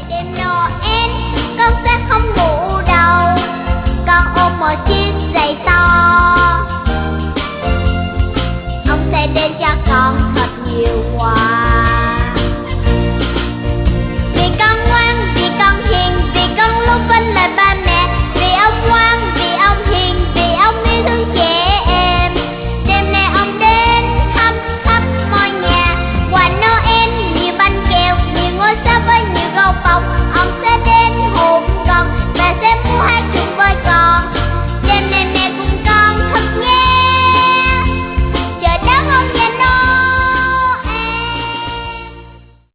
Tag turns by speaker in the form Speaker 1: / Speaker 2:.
Speaker 1: Đêm Noel con sẽ không ngủ đâu, con ôm một chiếc giày to. Ông sẽ đem cho con thật nhiều quà.